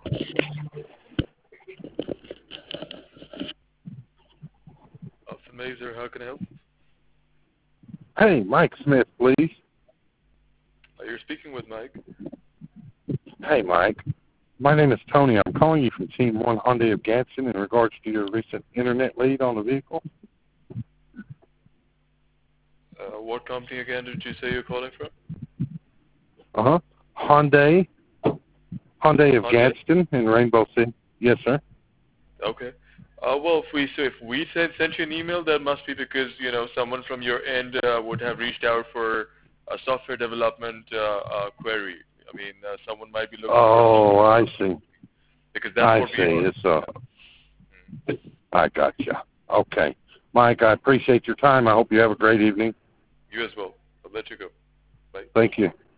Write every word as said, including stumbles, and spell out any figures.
Austin Mazer, how can I help? Hey, Mike Smith, please. Uh, you're speaking with Mike. Hey, Mike. My name is Tony. I'm calling you from Team one Hyundai of Gadsden in regards to your recent internet lead on the vehicle. Uh, what company again did you say you're calling from? Uh-huh. Hyundai. Hyundai of Hyundai? Gadsden in Rainbow City. Yes, sir. Okay. Uh, well, if we so if we sent sent you an email, that must be because you know someone from your end uh, would have reached out for a software development uh, uh, query. I mean, uh, someone might be looking for a Oh, I software see. because that's I what see. we are. It's uh, I gotcha. Okay. Mike, I appreciate your time. I hope you have a great evening. You as well. I'll let you go. Bye. Thank you.